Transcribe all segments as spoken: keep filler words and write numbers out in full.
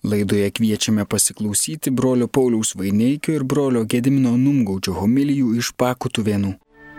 Laidoje kviečiame pasiklausyti brolio Pauliaus Vaineikio ir brolio Gedimino Numgaudžio homilijų iš Pakutuvėnų.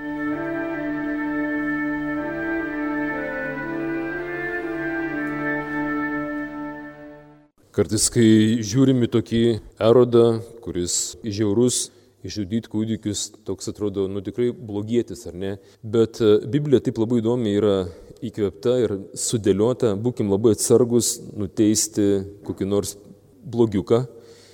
Kartais, kai žiūrime tokį Erodą, kuris žiaurus, išžudyti kūdikius, toks atrodo, nu tikrai blogietis, ar ne? Bet Biblija taip labai įdomi yra įkvėpta ir sudėliota, būkim labai atsargus nuteisti kokį nors blogiuką,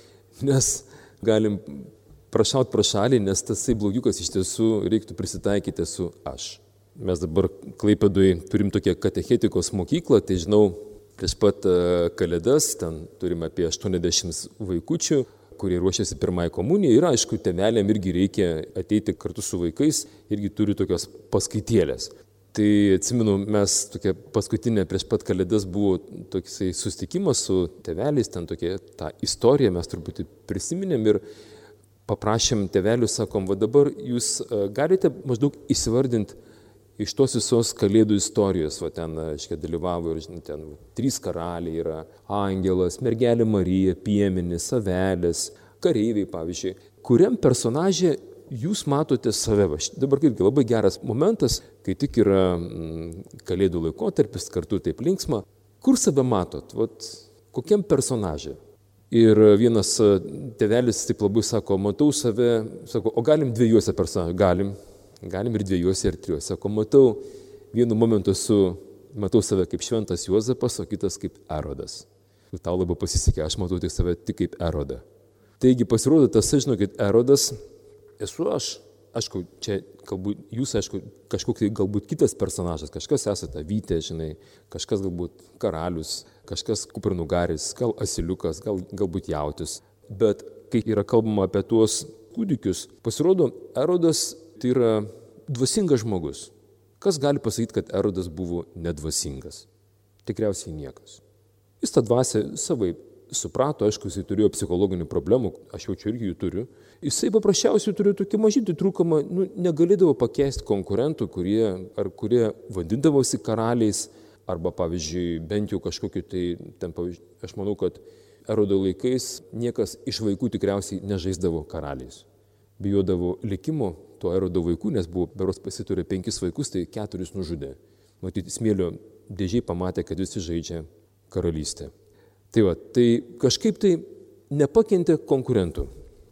nes galim prašaut pro šalį, nes tasai blogiukas iš tiesų reiktų prisitaikyti su aš. Mes dabar Klaipėdoj turim tokią katechetikos mokyklą, tai žinau, prieš pat Kalėdas, ten turime apie aštuoniasdešimt vaikučių, kurie ruošiasi pirmai komunijai ir aišku, tėveliam irgi reikia ateiti kartu su vaikais, irgi turi tokios paskaitėlės. Tai atsimenu, mes tokia paskutinė prieš pat Kalėdas buvo toksai susitikimas su tėveliais, ten tokia ta istorija, mes truputį prisiminėm ir paprašėm tėvelių, sakom, va dabar jūs galite maždaug įsivardinti iš tos visos Kalėdų istorijos, va ten, aiškiai, dalyvavo ir, žinai, ten trys karaliai yra, angelas, mergelė Marija, piemenys, avelės, kareiviai, pavyzdžiui. Kuriam personažė jūs matote save? Dabar kaip labai geras momentas, kai tik yra mm, Kalėdų laikotarpis, kartu taip linksma. Kur save matot? Vat, kokiam personažė? Ir vienas tėvelis taip labai sako, matau save, sako, o galim dviejose personažė? Galim. Galim ir dviejose, ir trijose. Sako, matau, vienu momentu su, matau save kaip šventas Juozapas, o kitas kaip Erodas. Ir tau labai pasisekė, aš matau tik save tik kaip Erodą. Taigi pasirodo, tas, žinokit, Erodas, esu aš, aišku, čia galbūt jūs, aišku, kažkoks galbūt kitas personažas, kažkas esate Vytė, žinai, kažkas galbūt karalius, kažkas kupranugaris, gal asiliukas, gal, galbūt jautis. Bet kai yra kalbama apie tuos kūdikius, pasirodo, Erodas tai yra dvasingas žmogus. Kas gali pasakyti, kad Erodas buvo nedvasingas? Tikriausiai niekas. Jis tą dvasę savai suprato, aišku, jisai turėjo psichologinių problemų, aš jaučiu irgi jų turiu. Jisai paprasčiausiai turėjo tokį mažytį trūkumą, nu, negalėdavo pakeisti konkurentų, kurie, ar kurie vadindavosi karaliais, arba, pavyzdžiui, bent jau kažkokiu tai, ten, pavyzdžiui, aš manau, kad Erodo laikais niekas iš vaikų tikriausiai nežaisdavo karaliais. Bijodavo likimo to Erodo vaikų, nes buvo, beros pasiturė penkis vaikus, tai keturis nužudė. Matyti, smėlio dėžiai pamatė, kad visi žaidžia karalystę. Tai va, tai kažkaip tai nepakentė konkurentų.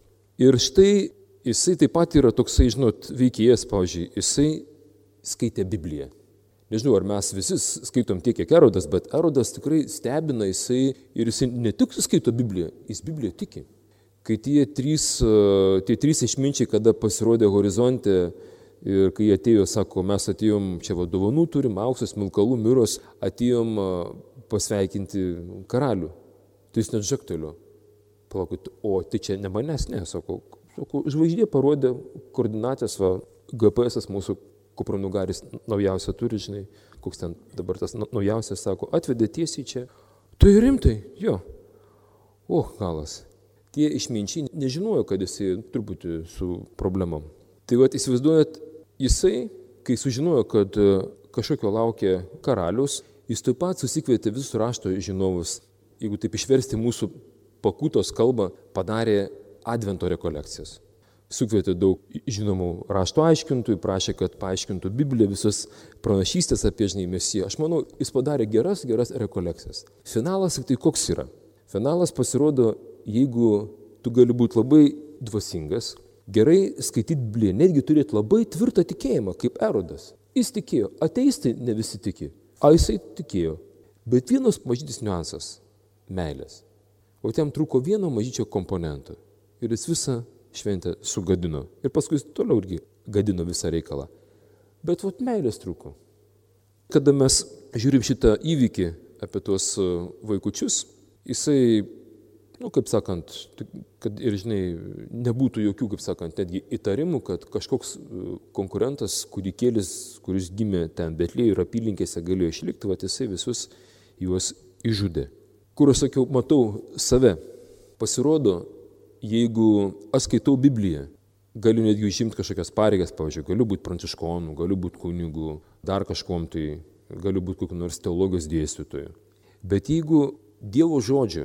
Ir štai jisai taip pat yra toksai, žinot, veikėjas, pavyzdžiui, jisai skaitė Bibliją. Nežinau, ar mes visi skaitom tiek, kiek Erodas, bet Erodas tikrai stebina jisai ir jisai ne tik skaito Bibliją, jis Bibliją tiki. Kai tie trys, tie trys išminčiai, kada pasirodė horizonte ir kai atėjo, sako, mes atėjom, čia va dovanų turim, auksas, milkalų, miros, atėjom pasveikinti karalių. Tai jis net žaktelio. Palaukit, o tai čia ne manęs, ne, sako, sako žvaigždė parodė koordinatės, va, G P S mūsų kupranugaris naujausia turi, žinai, koks ten dabar tas naujausias, sako, atvedė tiesiai čia. Tai rimtai, jo. O, galas. Tie išminčiai nežinojo, kad jisai truputį su problemom. Tai vat, įsivaizduojat, jisai, kai sužinojo, kad kažkokio laukia karalius, jis taip pat susikvietė visus rašto žinovus, jeigu taip išversti mūsų pakutos kalbą, padarė advento rekolekcijas. Sukvietė daug žinomų rašto aiškintojų, prašė, kad paaiškintų Bibliją, visas pranašystės apie žinai Mesiją. Aš manau, jis padarė geras, geras rekolekcijas. Finalas tai koks yra? Finalas pasirodo, jeigu tu gali būti labai dvasingas, gerai skaityti Bibliją, netgi turėti labai tvirtą tikėjimą, kaip Erodas. Jis tikėjo, ateistai ne visi tiki, o jisai tikėjo. Bet vienas mažytis niuansas – meilės. O ten trūko vieno mažyčio komponento ir jis visą šventę sugadino. Ir paskui jis toliau irgi gadino visą reikalą. Bet vat meilės trūko. Kada mes žiūrim šitą įvykį apie tuos vaikučius, jisai, nu, kaip sakant, kad ir, žinai, nebūtų jokių, kaip sakant, netgi įtarimų, kad kažkoks konkurentas, kūdikėlis, kuris gimė ten Betlėjuje ir apylinkėse galėjo išlikti, va, jisai visus juos išžudė. Kur aš sakiau, matau save, pasirodo, jeigu aš skaitau Bibliją, galiu netgi užimti kažkokias pareigas, pavyzdžiui, galiu būti pranciškonu, galiu būti kunigu, dar kažkom tai, galiu būti kokiu nors teologijos dėstytoju. Bet jeigu Dievo žodžio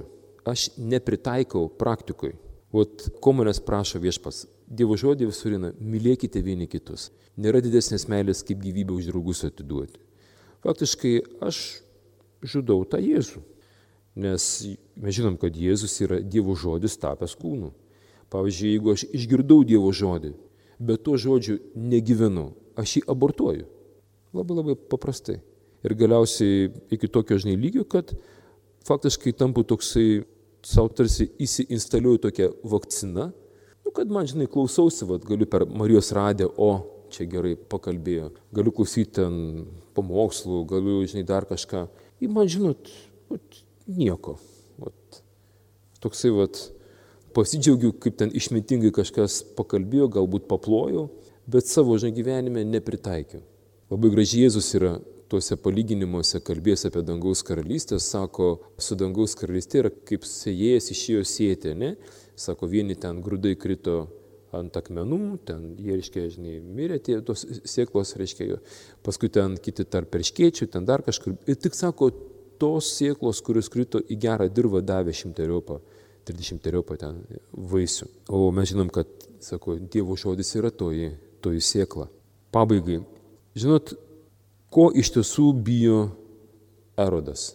aš nepritaikau praktikui. Vat ko manęs prašo Viešpats? Dievo žodį visur eina, mylėkite vieni kitus. Nėra didesnės meilės, kaip gyvybę už draugus atiduoti. Faktiškai aš žudau tą Jėzų, nes mes žinom, kad Jėzus yra Dievo žodis tapęs kūnu. Pavyzdžiui, jeigu aš išgirdau Dievo žodį, bet tuo žodžiu negyvenu, aš jį abortuoju. Labai labai paprastai. Ir galiausiai iki tokio, žinai, lygio, kad faktiškai tampu toksai, savo tarsi įsiinstaliuoju tokią vakciną, nu, kad man, žinai, klausausi, vat, galiu per Marijos radiją, o čia gerai pakalbėjo, galiu klausyti ten pamokslų, galiu, žinai, dar kažką. Ir man, žinot, vat, nieko. Vat, toksai, vat, pasidžiaugiu, kaip ten išmintingai kažkas pakalbėjo, galbūt paplojau, bet savo, žinai, gyvenime nepritaikiau. Labai gražiai Jėzus yra tuose palyginimuose kalbės apie dangaus karalystę, sako, su dangaus karalystė yra kaip sėjėjas išėjo sėti, ne? Sako, vieni ten grūdai krito ant akmenų, ten jie, reiškia, žinai, mirė tie tos sėklos, reiškia, paskui ten kiti tarp perškėčių, ten dar kažkur. Ir tik sako, tos sėklos, kurios krito į gerą dirvą, davė šimteriopą, trisdešimteriopą ten vaisių. O mes žinom, kad, sako, Dievo žodis yra toji, toji sėkla. Pabaigai, žinot, ko iš tiesų bijo Erodas?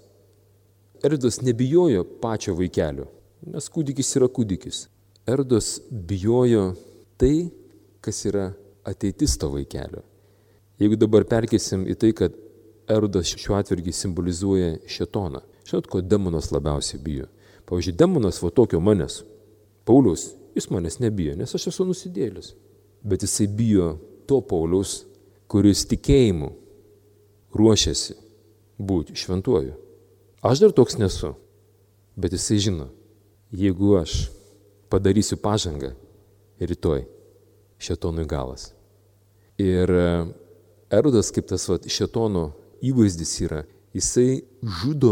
Erodas nebijojo pačio vaikelio, nes kūdikis yra kūdikis. Erodas bijojo tai, kas yra ateitis to vaikelio. Jeigu dabar perkėsim į tai, kad Erodas šiuo atveju simbolizuoja šėtoną. Žinot, ko demonas labiausiai bijo? Pavyzdžiui, demonas va tokio manęs. Pauliaus, jis manęs nebijo, nes aš esu nusidėlis. Bet jisai bijo to Pauliaus, kuris tikėjimu ruošiasi būti šventuoju. Aš dar toks nesu, bet jisai žino, jeigu aš padarysiu pažangą rytoj, šėtonui galas. Ir Erodas, kaip tas vat, šėtono įvaizdis yra, jisai žudo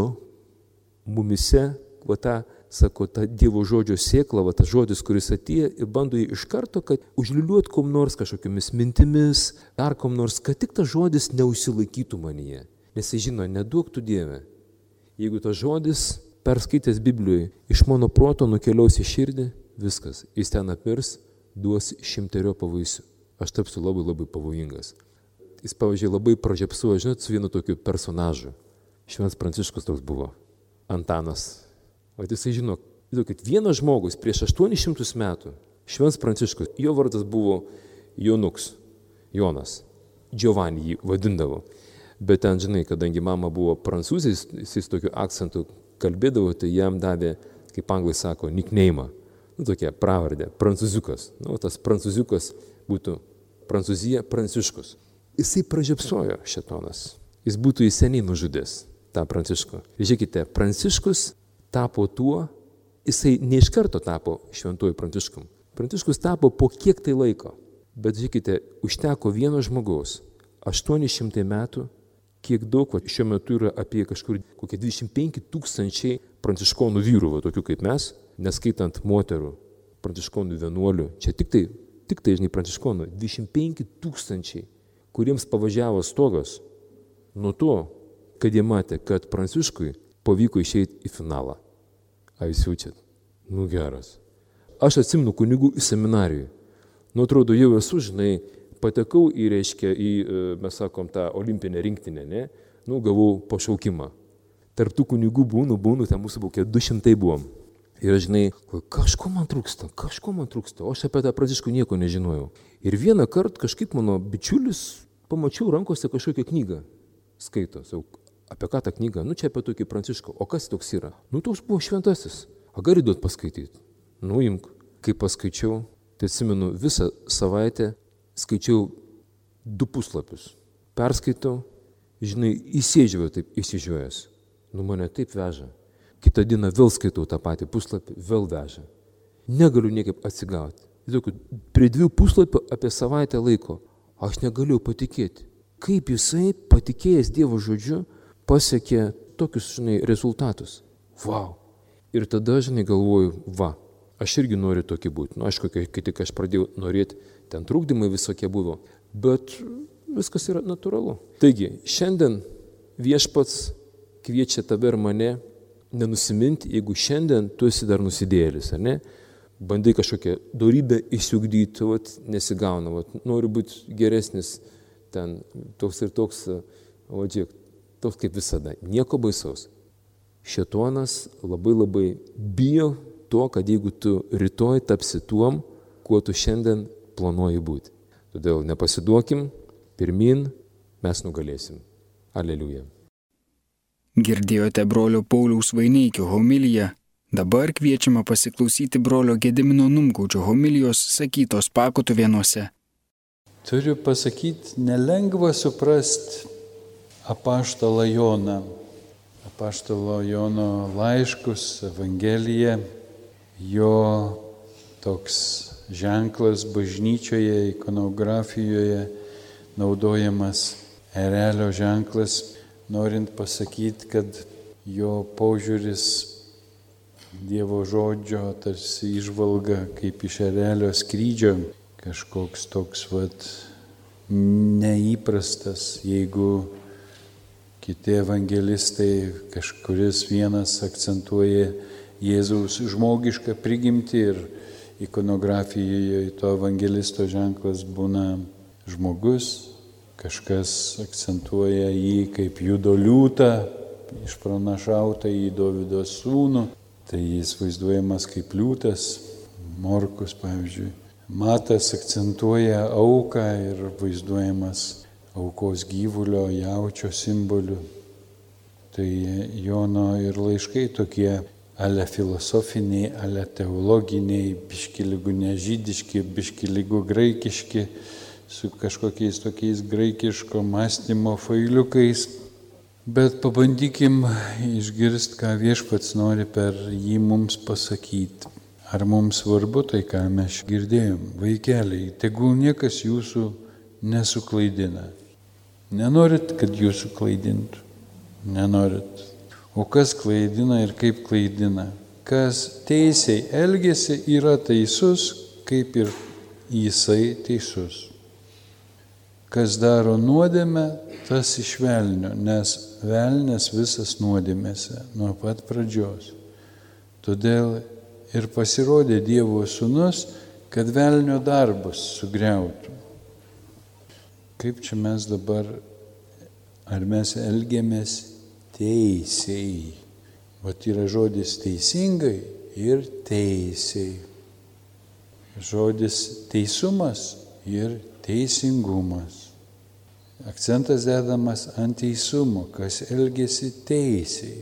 mumise, va tą, sako, tą Dievo žodžio sėklą, va tas žodis, kuris atėjo ir bando jį iš karto, kad užliuliuot kom nors kažkokiamis mintimis, dar kom nors, kad tik tas žodis neužsilaikytų manyje. Nes jis žino, neduok tu Dieve. Jeigu tas žodis, perskaitęs Biblijoje, iš mano proto nukeliaus į širdį, viskas, jis ten apirs, duos šimteriopą vaisių. Aš tapsiu labai labai pavojingas. Jis, pavyzdžiui, labai pražiopsuoja, žinot, su vienu tokiu personažu. Šventas Pranciškus toks buvo, Antanas. O jisai žino, kad vienas žmogus prieš aštuonis šimtus metų, Šventas Pranciškus, jo vardas buvo Jonuks, Jonas, Giovanni jį vadindavo. Bet ten, žinai, kadangi mama buvo prancūzė, jis tokiu akcentu kalbėdavo, tai jam davė, kaip anglai sako, nickname'ą. Nu, tokia pravardė, prancūziukas. Nu, tas prancūziukas būtų Prancūzija Pranciškus. Jisai pražiopsojo šėtonas. Jis būtų jį seniai nužudęs, tą Pranciškų. Žiūrėkite, Pranciškus tapo tuo, jisai ne iš karto tapo šventuoju Pranciškum. Pranciškus tapo po kiek tai laiko. Bet žiūrėkite, užteko vieno žmogaus. aštuoni šimtai metų, kiek daug, va, šiuo metu yra apie kažkur kokie dvidešimt penki tūkstančiai pranciškonų vyrų, va, tokių kaip mes, neskaitant moterų, pranciškonų vienuolių. Čia tik tai, tik tai, žinai, pranciškonų, dvidešimt penki tūkstančiai, kuriems pavažiavo stogas nuo to, kad jie matė, kad Pranciškui pavyko išeiti į finalą. A jūs jaučiat? Nu geras. Aš atsimenu kunigų į seminarijų. Nu atrodo, jau esu, žinai, patekau į, reiškia, į, mes sakom, tą olimpinę rinktinę, ne? Nu, gavau pašaukimą. Tarp tų kunigų būnų, būnų, ten mūsų buvo, du šimtai buvom. Ir žinai, kažko man trūksta, kažko man trūksta, o aš apie tą Pranciškų nieko nežinojau. Ir vieną kartą kažkaip mano bičiulis, pamačiau rankose kažkokią knygą, skaito, sau, apie ką tą knygą, nu čia apie tokį Pranciškų, o kas toks yra? Nu toks buvo šventasis, a gali duot paskaityti? Nu imk, kai paskaičiau, tai atsimenu, visą savaitę skaičiau du puslapius, perskaitau, žinai, įsėdžiau taip įsižiojęs, nu mane taip veža. Kitą dieną vėl skaitau tą patį puslapį, vėl veža. Negaliu niekaip atsigauti. Prie dviejų puslapių apie savaitę laiko aš negaliu patikėti, kaip jisai, patikėjęs Dievo žodžiu, pasiekė tokius, žinai, rezultatus. Vau. Ir tada, žinai, galvoju, va, aš irgi noriu tokį būti. Nu, aišku, kai, kai tik aš pradėjau norėti, ten trūkdymai visokie buvo, bet viskas yra natūralu. Taigi, šiandien Viešpats kviečia tave ir mane nenusiminti, jeigu šiandien tu esi dar nusidėlis, ar ne? Bandai kažkokią dorybę išsiugdyti, vat, nesigauna, vat, noriu būti geresnis, ten toks ir toks, o žiūrėk, toks kaip visada, nieko baisaus. Šėtonas labai labai bijo to, kad jeigu tu rytoj tapsi tuom, kuo tu šiandien planuoji būti. Todėl nepasiduokim, pirmin, mes nugalėsim. Aleliuja. Girdėjote brolio Pauliaus Vaineikio homiliją. Dabar kviečiama pasiklausyti brolio Gedimino Numgaudžio homilijos sakytos Pakutuvėnuose. Turiu pasakyti, nelengva suprasti apaštalą Joną. Apaštalo Jono laiškus, Evangeliją, jo toks ženklas bažnyčioje, ikonografijoje naudojamas erelio ženklas, norint pasakyti, kad jo požiūris Dievo žodžio tarsi išvalga kaip iš erelio skrydžio, kažkoks toks vat neįprastas, jeigu kiti evangelistai kažkuris vienas akcentuoja Jėzaus žmogišką prigimtį ir ikonografijoje to evangelisto ženklas būna žmogus, kažkas akcentuoja jį kaip Judo liūtą, išpranašautą į Dovydo sūnų, tai jis vaizduojamas kaip liūtas, Morkus pavyzdžiui. Matas akcentuoja auką ir vaizduojamas aukos gyvulio, jaučio simboliu. Tai Jono ir laiškai tokie ale filosofiniai, ale teologiniai, biški lygų nežydiški, biški lygų graikiški, su kažkokiais tokiais graikiško mąstymo failiukais. Bet pabandykim išgirsti, ką Viešpats nori per jį mums pasakyti. Ar mums svarbu tai, ką mes girdėjom? Vaikeliai, tegul niekas jūsų nesuklaidina. Nenorit, kad jūsų klaidintų? Nenorit. O kas klaidina ir kaip klaidina? Kas teisiai elgesi, yra teisus, kaip ir jisai teisus. Kas daro nuodėmę, tas iš velnio, nes velnias visas nuodėmėse nuo pat pradžios. Todėl ir pasirodė Dievo sūnus, kad velnio darbus sugriautų. Kaip čia mes dabar, ar mes elgiamės teisiai? Vat yra žodis teisingai ir teisiai. Žodis teisumas ir teisingumas. Akcentas dedamas ant teisumo, kas elgėsi teisiai.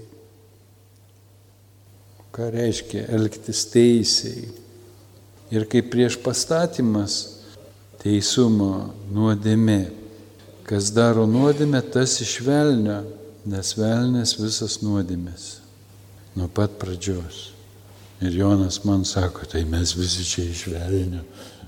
Ką reiškia elgtis teisiai? Ir kaip prieš pastatymas teisumo nuodėmė. Kas daro nuodėmę, tas iš velnio, nes velnias visas nuodėmės. Nuo pat pradžios. Ir Jonas man sako, tai mes visi čia iš velnio.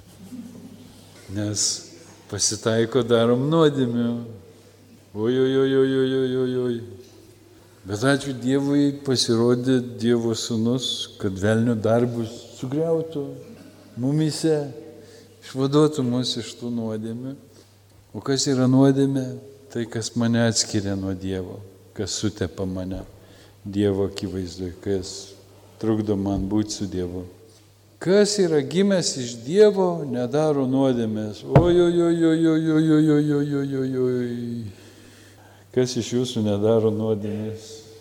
Nes pasitaiko darom nuodėmių. Oi, oi, oi, oi, oi, oi, oi. Bet ačiū Dievui pasirodė Dievo sūnus, kad velnio darbus sugriautų mumyse, išvaduotų mus iš tų nuodėmių. O kas yra nuodėmė? Tai, kas mane atskiria nuo Dievo, kas sutepa mane Dievo akivaizdoj, kas trukdo man būti su Dievu. Kas yra gimęs iš Dievo, nedaro nuodėmės. Oi, oi, oi, oi, oi, oi, oi, oi, oi, oi, oi, oi. Kas iš jūsų nedaro nuodėmės?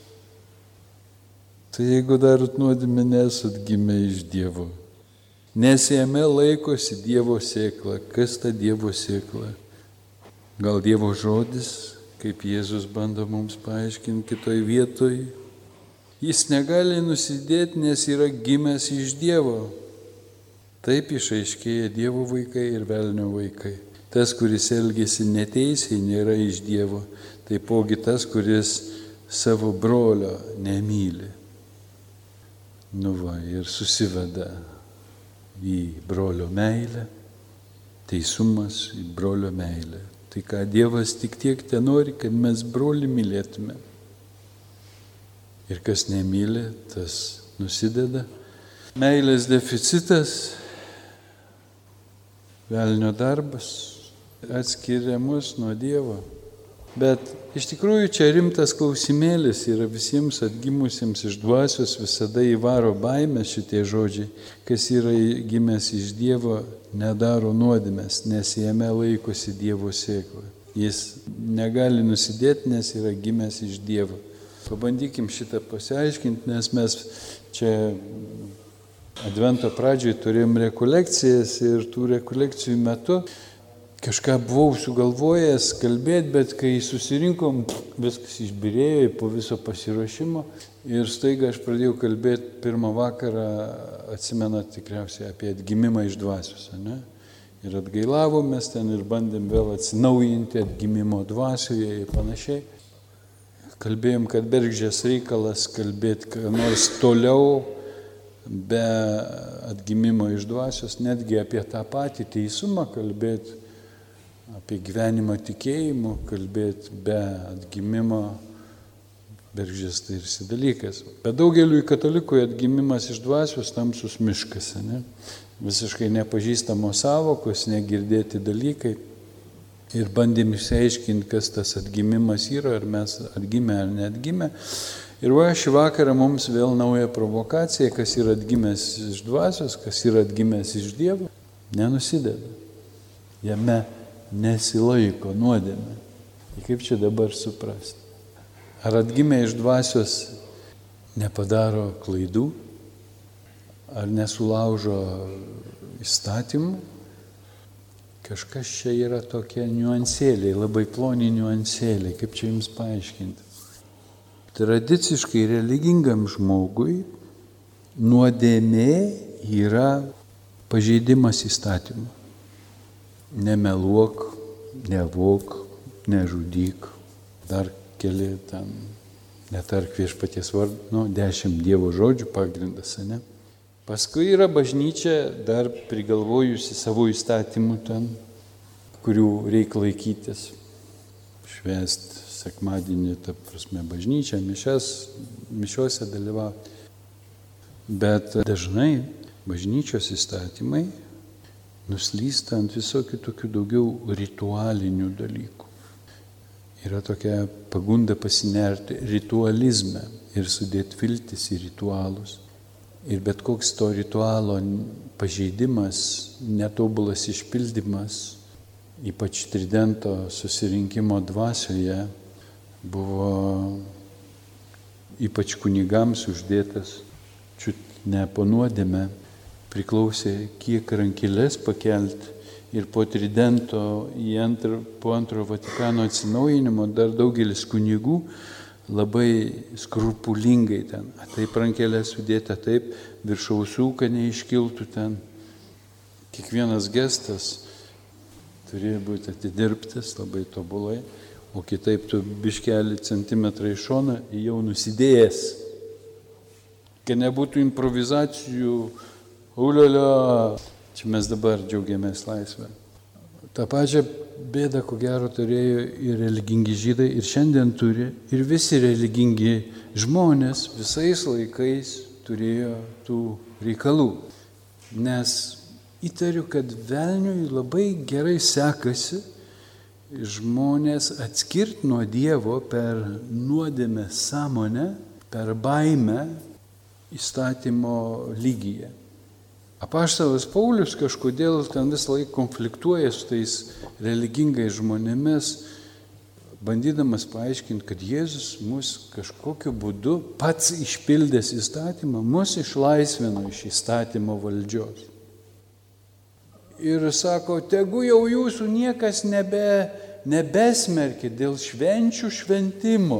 Tai jeigu darot nuodėmę, nesat gimę iš Dievo. Nes jame laikosi Dievo sėkla. Kas ta Dievo sėkla? Gal Dievo žodis, kaip Jėzus bando mums paaiškinti kitoj vietoj? Jis negali nusidėti, nes yra gimęs iš Dievo. Taip išaiškėja Dievo vaikai ir velnio vaikai. Tas, kuris elgėsi neteisiai, nėra iš Dievo. Taipogi tas, kuris savo brolio nemyli. Nu va, ir susiveda į brolio meilę, teisumas į brolio meilę. Tai ką Dievas tik tiek ten nori, kad mes brolį mylėtume. Ir kas nemyli, tas nusideda. Meilės deficitas, velnio darbas atskiria mus nuo Dievo. Bet iš tikrųjų čia rimtas klausimėlis yra visiems atgimusiems iš dvasios, visada įvaro baimę šitie žodžiai. Kas yra gimęs iš Dievo, nedaro nuodėmės, nes jame laikosi Dievo sėkla. Jis negali nusidėti, nes yra gimęs iš Dievo. Pabandykim šitą pasiaiškinti, nes mes čia Advento pradžioje turėjom rekolekcijas ir tų rekolekcijų metu kažką buvau sugalvojęs kalbėti, bet kai susirinkom, viskas išbyrėjo po viso pasiruošimo ir staiga aš pradėjau kalbėti pirmą vakarą, atsimenat tikriausiai, apie atgimimą iš dvasios, ne? Ir atgailavomės ten ir bandėm vėl atsinaujinti atgimimo dvasioje ir panašiai. Kalbėjom, kad bergždžias reikalas kalbėti ką nors toliau be atgimimo iš dvasios, netgi apie tą patį teisumą kalbėti, apie gyvenimą tikėjimu, kalbėti be atgimimo, bergždžias tai ir dalykas. Bet daugeliui katalikui atgimimas iš dvasios tamsus miškas, ne? Visiškai nepažįstamos sąvokos, negirdėti dalykai. Ir bandėm išsiaiškinti, kas tas atgimimas yra, ar mes atgimę ar neatgimę. Ir va, šį vakarą mums vėl nauja provokacija, kas yra atgimęs iš dvasios, kas yra atgimęs iš Dievo, nenusideda. Jame nesilaiko nuodėmė. Ir kaip čia dabar suprasti? Ar atgimę iš dvasios nepadaro klaidų? Ar nesulaužo įstatymų? Kažkas čia yra tokie niuansėliai, labai ploni niuansėliai, kaip čia jums paaiškinti. Tradiciškai religingam žmogui nuodėmė yra pažeidimas įstatymų. Nemeluok, nevok, nežudyk, dar keli ten, netark viešpaties vardą, nu, dešimt Dievo žodžių pagrindas, ne? Paskui yra bažnyčia dar prigalvojusi savo įstatymų ten, kurių reikia laikytis, švęsti sekmadienį, ta prasme, bažnyčia, mišias, mišiuose dalyvauti. Bet dažnai bažnyčios įstatymai nuslysta ant visokių tokių daugiau ritualinių dalykų. Yra tokia pagunda pasinerti ritualizme ir sudėti viltis į ritualus. Ir bet koks to ritualo pažeidimas, netobulas išpildymas, ypač tridento susirinkimo dvasioje, buvo ypač kunigams uždėtas čiut ne po nuodėmę, priklausė kiek rankeles pakelti ir po tridento į antrą, po antro Vatikano atsinaujinimo dar daugelis kunigų labai skrupulingai ten, taip rankelės sudėta, taip viršaus ūka neiškiltų ten. Kiekvienas gestas turėjo būti atidirbtas labai tobulai, o kitaip tu biškelį centimetrą į šoną jau nusidėjęs. Kad nebūtų improvizacijų, uliolio, čia mes dabar džiaugiamės laisvę. Ta pačia bėda, ko gero, turėjo ir religingi žydai, ir šiandien turi, ir visi religingi žmonės visais laikais turėjo tų reikalų. Nes įtariu, kad velniui labai gerai sekasi žmonės atskirti nuo Dievo per nuodėmę sąmonę, per baimę įstatymo lygyje. Apaštalas Paulius kažkodėl ten visą laiką konfliktuoja su tais religingais žmonėmis, bandydamas paaiškinti, kad Jėzus mus kažkokiu būdu pats išpildęs įstatymą, mus išlaisvino iš įstatymo valdžios. Ir sako, tegu jau jūsų niekas nebe, nebesmerkia dėl švenčių šventimo.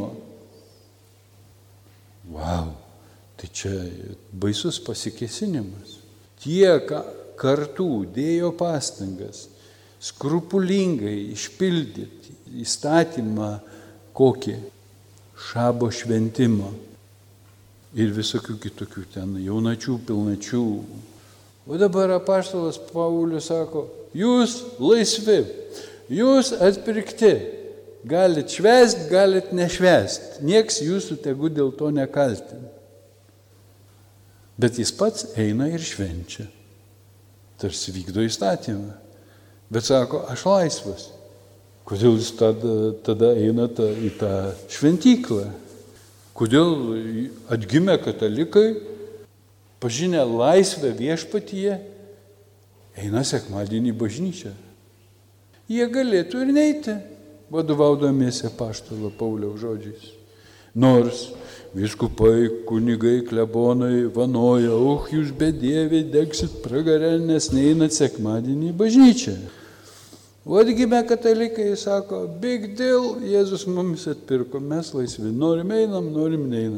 Vau, tai čia baisus pasikėsinimas. Tie kartų dėjo pastangas skrupulingai išpildyti įstatymą kokį šabo šventimo ir visokių kitokių ten jaunačių, pilnačių. O dabar apaštalas Paulius sako, jūs laisvi, jūs atpirkti, galit švęst, galit nešvęst, nieks jūsų tegu dėl to nekaltina. Bet jis pats eina ir švenčia, tarsi vykdo įstatymą. Bet sako, aš laisvas, Kodėl jis tada, tada eina ta, į tą šventyklą? Kodėl atgimę katalikai, pažinę laisvę viešpatyje, eina sekmadienį į bažnyčią? Jie galėtų ir neiti, vadovaudamiesi apaštalo Pauliaus žodžiais. Nors vyskupai, kunigai, klebonai vanoja, oh, jūs bedieviai degsit pragare, nes neinat sekmadienį į bažnyčią. O atgimę katalikai sako, big deal, Jėzus mumis atpirko, mes laisvi, norim einam, norim neinam.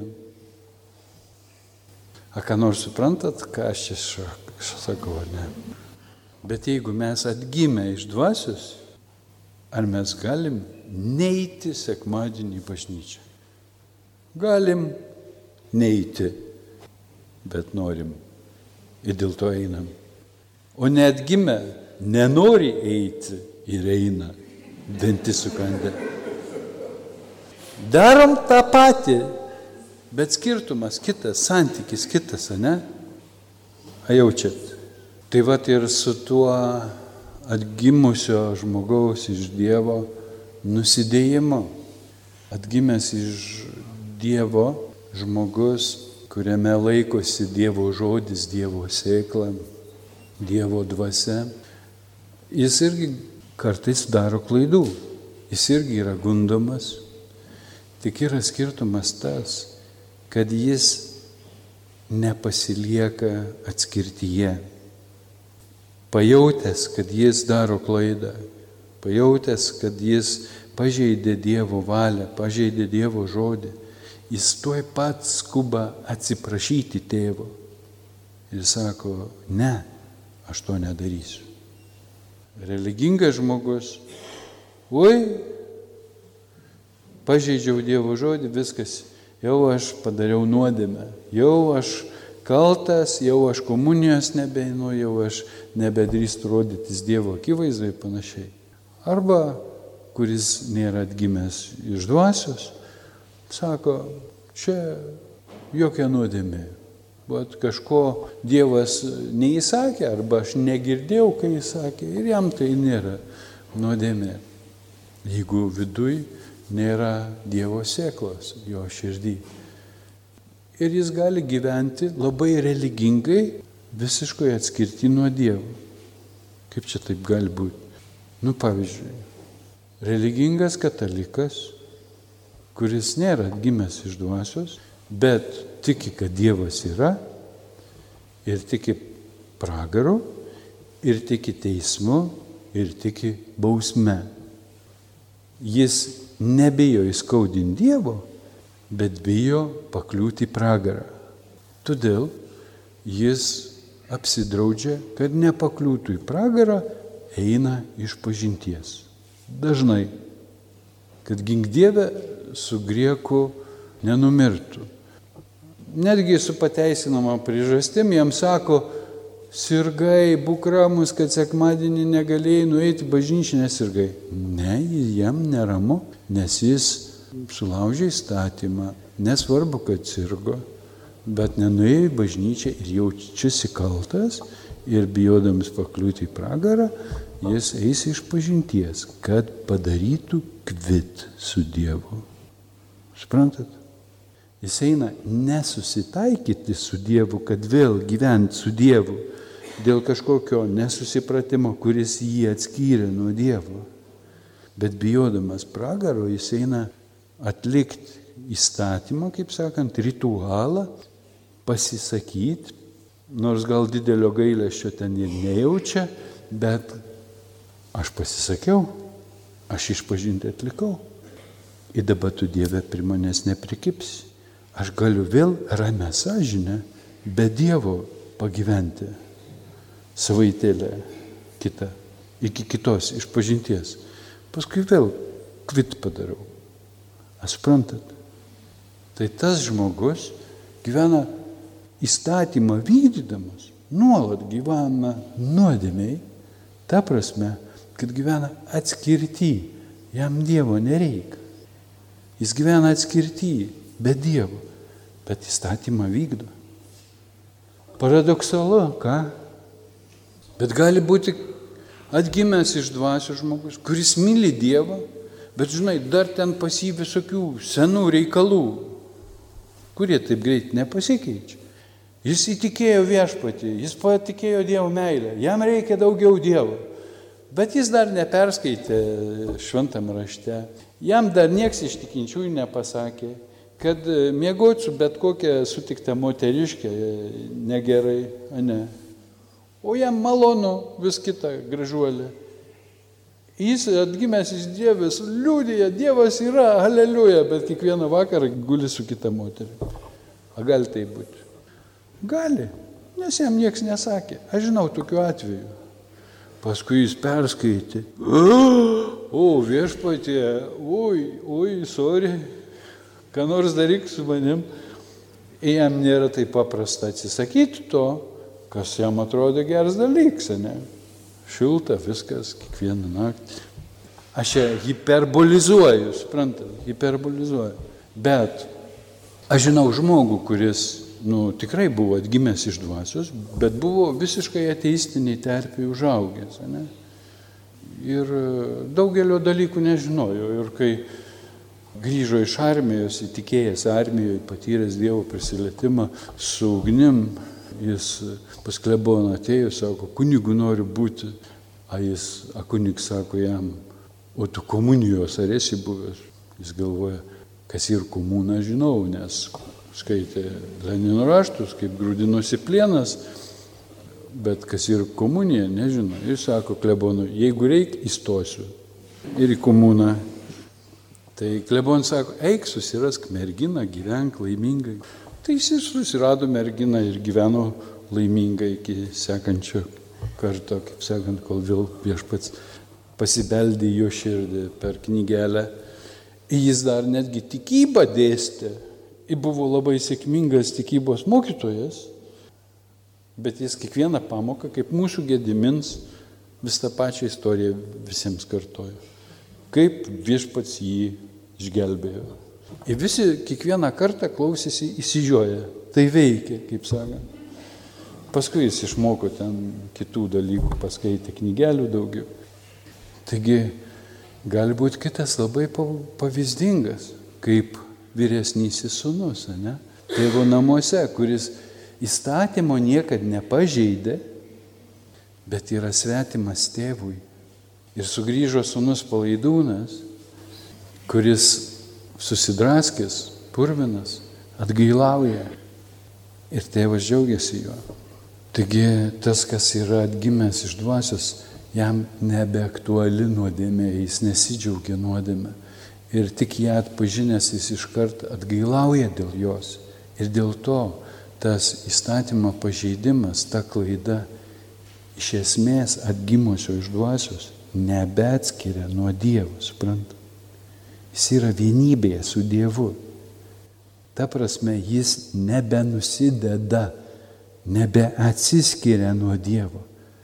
A ką nors suprantat, ką aš čia sakau, ne? Bet jeigu mes atgimę iš dvasios, ar mes galim neiti sekmadienį į bažnyčią? Galim neiti, bet norim ir dėl to einam. O neatgimę nenori eiti ir eina, dantis sukandę. Darom tą patį, bet skirtumas kitas, santykis kitas, ne? A jaučiat? Tai vat ir su tuo atgimusio žmogaus iš Dievo nusidėjimo. Atgimęs iš Dievo žmogus, kuriame laikosi Dievo žodis, Dievo sėkla, Dievo dvasia, jis irgi kartais daro klaidų, jis irgi yra gundomas, tik yra skirtumas tas, kad jis nepasilieka atskirtyje. Pajautęs, kad jis daro klaidą, pajautęs, kad jis pažeidė Dievo valią, pažeidė Dievo žodį, jis tuoj pat skuba atsiprašyti tėvo ir sako, ne, aš to nedarysiu. Religingas žmogus, oi, pažeidžiau Dievo žodį, viskas, jau aš padariau nuodėmę, jau aš kaltas, jau aš komunijos nebeinu, jau aš nebedrįstu rodytis Dievo akivaizdai ir panašiai. Arba, kuris nėra atgimęs iš dvasios, sako, čia jokia nuodėmė. Bet kažko Dievas neįsakė, arba aš negirdėjau, kai jis sakė, ir jam tai nėra nuodėmė. Jeigu viduj nėra Dievo sėklos jo širdį. Ir jis gali gyventi labai religingai, visiškai atskirti nuo Dievo. Kaip čia taip gali būti? Nu, pavyzdžiui, religingas katalikas, kuris nėra atgimęs iš dvasios, bet tiki, kad Dievas yra, ir tiki pragaru, ir tiki teismu, ir tiki bausme. Jis nebijo įskaudinti Dievo, bet bijo pakliūti į pragarą. Todėl jis apsidraudžia, kad nepakliūtų į pragarą, eina iš pažinties. Dažnai, kad gink Dieve su grieku nenumirtų. Netgi su pateisinama priežastim jam sako, sirgai, būk ramus, kad sekmadienį negalėjai nueiti bažnyčią, nesirgai. Ne, jam neramu, nes jis sulaužė įstatymą, nesvarbu, kad sirgo, bet nenuėjo į bažnyčią ir jaučiasi kaltas ir bijodamas pakliūti į pragarą, jis eis iš pažinties, kad padarytų kvit su Dievu. Suprantat? Jis eina nesusitaikyti su Dievu, kad vėl gyventi su Dievu dėl kažkokio nesusipratimo, kuris jį atskyrė nuo Dievo. Bet bijodamas pragaro jis eina atlikti įstatymą, kaip sakant, ritualą, pasisakyti, nors gal didelio gailesčio ten ir nejaučia, bet aš pasisakiau, aš išpažinti atlikau. Ir dabar tu, Dieve, prie manęs neprikipsi. Aš galiu vėl ramę sąžinę be Dievo pagyventi savaitėlę kitą, iki kitos išpažinties. Paskui vėl kvit padarau. Aš suprantat? Tai tas žmogus gyvena įstatymą vykdydamas, nuolat gyvena nuodėmiai, ta prasme, kad gyvena atskirty, jam Dievo nereikia. Jis gyvena atskirty, be Dievo, bet įstatymą vykdo. Paradoksalu, ką? Bet gali būti atgimęs iš dvasios žmogus, kuris myli Dievą, bet žinai, dar ten pas jį visokių senų reikalų, kurie taip greit nepasikeičia. Jis įtikėjo viešpatį, jis patikėjo Dievo meilę, jam reikia daugiau Dievo. Bet jis dar neperskaitė šventam rašte. Jam dar nieks iš tikinčiųjų nepasakė, kad miegoti su bet kokia sutikta moteriškė negerai, ne. O jam malonu vis kita gražuolė. Jis atgimęs iš Dievės, liūdija, Dievas yra, aleliuja, bet kiekvieną vakarą guli su kita moterį. A gali tai būti? Gali, nes jam nieks nesakė. Aš žinau tokiu atveju. Paskui jis perskaitė. O, viešpatie, oi, oi, sorry, ką nors daryk su manim. Ir jam nėra taip paprasta atsisakyti to, kas jam atrodo geras dalykas, ne? Šilta, viskas, kiekvieną naktį. Aš čia hiperbolizuoju, suprantat, hiperbolizuoju. Bet aš žinau žmogų, kuris, nu, tikrai buvo atgimęs iš dvasios, bet buvo visiškai ateistiniai terpiai užaugęs, ne? Ir daugelio dalykų nežinojo. Ir kai grįžo iš armijos, įtikėjęs armijoje, patyręs Dievo prisilietimą su ugnim, jis pas kleboną atėjo, sako, kunigu noriu būti. A jis, a kunig sako jam, o tu komunijos ar esi buvęs? Jis galvoja, kas ir komuna žinau, nes skaitė Lenino raštus, kaip grūdinosi plienas, bet kas ir komunija, nežino. Jis sako klebonui, jeigu reik, įstosiu ir į komuną. Tai klebonas sako, eik, susirask merginą, gyvenk laimingai. Tai jis susirado merginą ir gyveno laimingai iki sekančio karto, kaip sakant, kol vėl viešpats pasibeldė jo širdį per knygelę. Jis dar netgi tikybą dėstė. Jis buvo labai sėkmingas tikybos mokytojas, bet jis kiekvieną pamoką, kaip mūsų Gedimins, vis tą pačią istoriją visiems kartojo. Kaip viešpats jį išgelbėjo. Ir visi kiekvieną kartą klausėsi įsižioję. Tai veikia, kaip sakant. Paskui jis išmoko ten kitų dalykų, paskaitė knygelių daugiau. Taigi gali būti kitas labai pavyzdingas, kaip vyresnysis sūnus, ne? Tėvo namuose, kuris įstatymo niekad nepažeidė, bet yra svetimas tėvui. Ir sugrįžo sūnus palaidūnas, kuris susidraskęs, purvinas, atgailauja ir tėvas džiaugiasi juo. Taigi tas, kas yra atgimęs iš dvasios, jam nebeaktuali nuodėmė, jis nesidžiaugia nuodėmė. Ir tik ją atpažinęs jis iškart atgailauja dėl jos. Ir dėl to tas įstatymo pažeidimas, ta klaida, iš esmės atgimusio iš dvasios nebeatskiria nuo Dievo, suprantu. Jis yra vienybėje su Dievu. Ta prasme, jis nebenusideda, nebeatsiskiria nuo Dievo.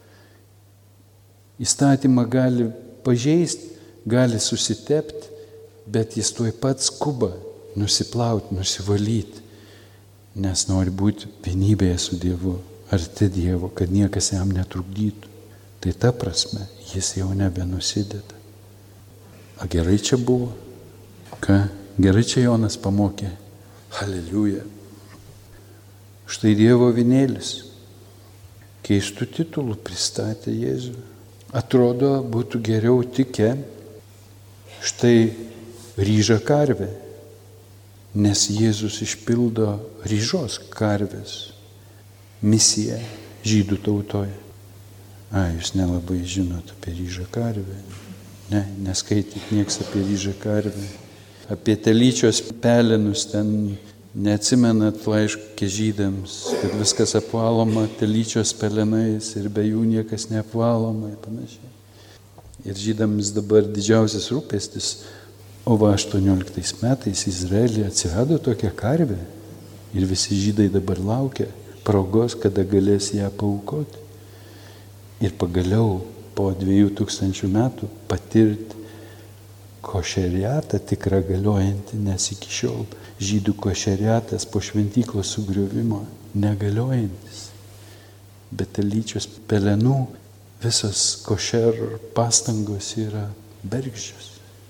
Įstatymą gali pažeisti, gali susitepti, bet jis tuoj pat skuba nusiplauti, nusivalyti, nes nori būti vienybėje su Dievu, arti Dievo, kad niekas jam netrukdytų. Tai ta prasme, jis jau nebenusideda. A gerai čia buvo? Ką? Gerai čia Jonas pamokė. Haleliuja. Štai Dievo avinėlis keistų titulų pristatė Jėzų. Atrodo, būtų geriau tikę štai ryža karvė, nes Jėzus išpildo ryžos karvės misiją žydų tautoje. A, jūs nelabai žinot apie ryžą karvę. Ne, neskaityt nieks apie ryžą karvę. Apie telyčios pelenus ten neatsimenat laiškė žydams, kad viskas apvaloma telyčios pelenais ir be jų niekas neapvaloma ir panašiai. Ir žydams dabar didžiausias rūpestis, o va aštuonioliktais metais Izraelyje atsirado tokia karvė ir visi žydai dabar laukia progos, kada galės ją paaukoti. Ir pagaliau po dviejų tūkstančių metų patirti košeriatą tikrą galiojantį, nes iki šiol žydų košeriatas po šventyklos sugriovimo negaliojantis. Bet telyčios pelenų visas košer pastangos yra bergždžios.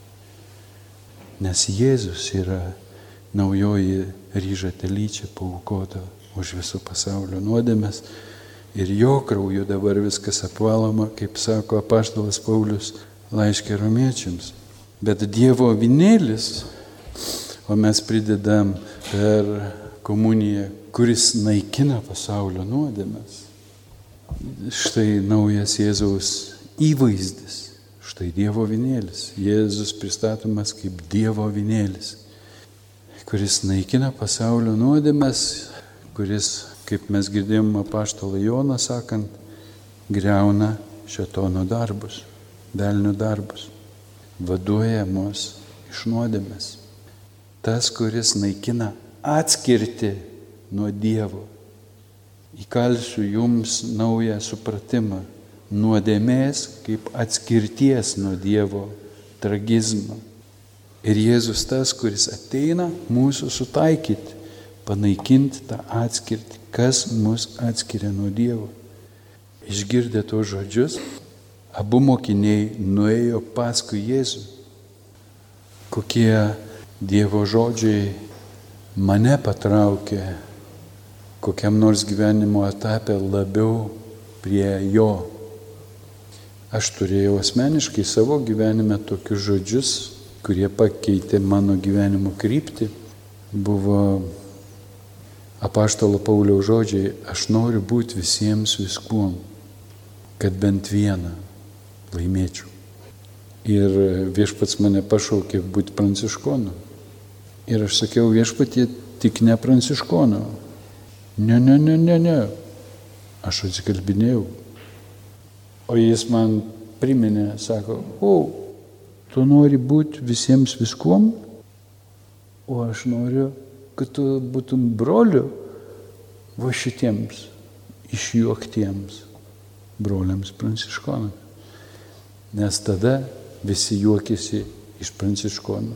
Nes Jėzus yra naujoji ryža telyčia paaukota už viso pasaulio nuodėmes ir jo krauju dabar viskas apvaloma, kaip sako apaštalas Paulius laiške romiečiams. Bet Dievo avinėlis, o mes pridedam per komuniją, kuris naikina pasaulio nuodėmes. Štai naujas Jėzaus įvaizdis, štai Dievo avinėlis. Jėzus pristatomas kaip Dievo avinėlis, kuris naikina pasaulio nuodėmes, kuris, kaip mes girdėjom apaštalą Joną sakant, griauna šėtono darbus, velnio darbus, vaduoja mus iš nuodėmės. Tas, kuris naikina atskirtį nuo Dievo. Įkalsiu jums naują supratimą nuodėmės kaip atskirties nuo Dievo tragizmą. Ir Jėzus tas, kuris ateina mūsų sutaikyti, panaikinti tą atskirtį, kas mus atskiria nuo Dievo. Išgirdę tos žodžius, abu mokiniai nuėjo paskui Jėzų. Kokie Dievo žodžiai mane patraukė kokiam nors gyvenimo etape labiau prie jo. Aš turėjau asmeniškai savo gyvenime tokius žodžius, kurie pakeitė mano gyvenimo kryptį. Buvo apaštalo Pauliaus žodžiai, aš noriu būti visiems viskuom, kad bent vieną laimėčiau. Ir viešpats mane pašaukė būti pranciškonu. Ir aš sakiau, viešpatie, tik ne pranciškonu. Ne, ne, ne, ne, ne. Aš atsikalbinėjau. O jis man priminė, sako, o, tu nori būti visiems viskuom, o aš noriu, kad tu būtum broliu va šitiems išjuoktiems broliams pranciškonams. Nes tada visi juokėsi iš pranciškonų.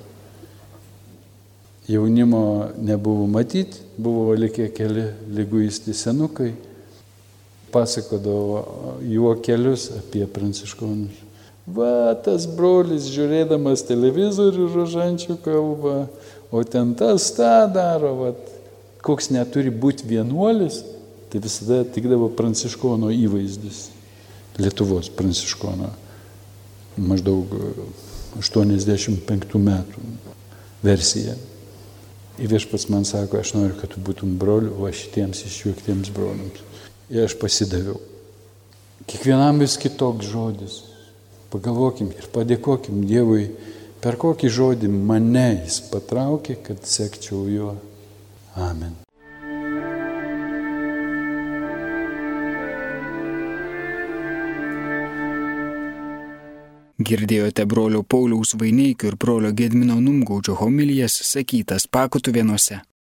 Jaunimo nebuvo matyti, buvo likę keli liguisti senukai, pasakodavo juokelius apie pranciškonus. Va, tas brolis žiūrėdamas televizorių rožančių kalba, o ten tas tą daro, va, koks neturi būti vienuolis, tai visada tikdavo pranciškono įvaizdis, Lietuvos pranciškono, maždaug aštuoniasdešimt penktų metų versija. Ir viešpats man sako, aš noriu, kad tu būtum broliu, o šitiems išjuoktiems broliams. Ir aš pasidaviau. Kiekvienam vis kitoks žodis. Pagalvokim ir padėkokim Dievui, per kokį žodį mane jis patraukė, kad sekčiau juo. Amen. Girdėjote brolio Pauliaus Vaineikio ir brolio Gedimino Numgaudžio homilijas sakytas Pakutuvėnuose.